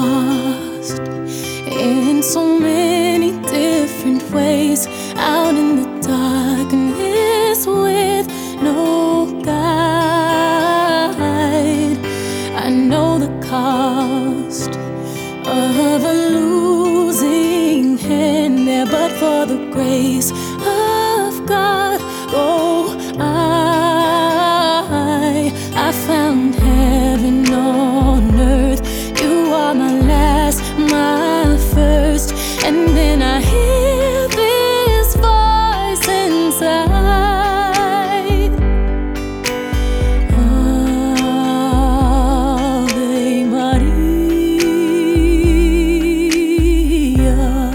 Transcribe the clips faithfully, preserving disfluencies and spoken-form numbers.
lost in so many different ways, out in the darkness with no guide. I know the cost of a losing hand there, but for the grace of God, oh, I, I found heaven on earth. You are my last, my first, and then I hear this voice inside. Ave Maria.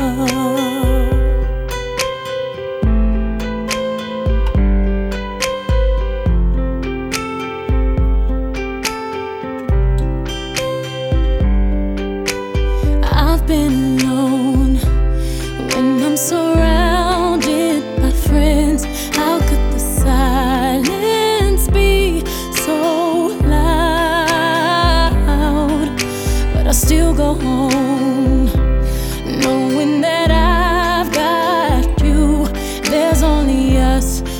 I've been alone when I'm surrounded by friends. How could the silence be so loud? But I still go home, knowing that I've got you. There's only us.